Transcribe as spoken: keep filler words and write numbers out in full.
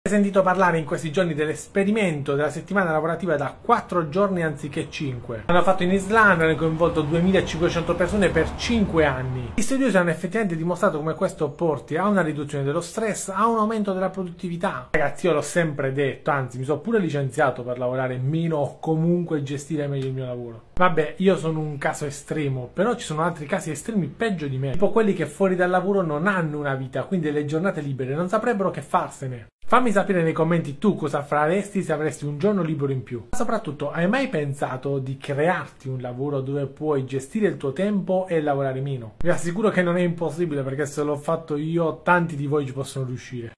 Hai sentito parlare in questi giorni dell'esperimento della settimana lavorativa da quattro giorni anziché cinque? L'hanno fatto in Islanda, hanno coinvolto duemilacinquecento persone per cinque anni. Gli studiosi hanno effettivamente dimostrato come questo porti a una riduzione dello stress, a un aumento della produttività. Ragazzi, io l'ho sempre detto, anzi mi sono pure licenziato per lavorare meno o comunque gestire meglio il mio lavoro. Vabbè, io sono un caso estremo, però ci sono altri casi estremi peggio di me, tipo quelli che fuori dal lavoro non hanno una vita, quindi le giornate libere non saprebbero che farsene. Fammi sapere nei commenti tu cosa faresti se avresti un giorno libero in più. Ma soprattutto, hai mai pensato di crearti un lavoro dove puoi gestire il tuo tempo e lavorare meno? Vi assicuro che non è impossibile, perché se l'ho fatto io, tanti di voi ci possono riuscire.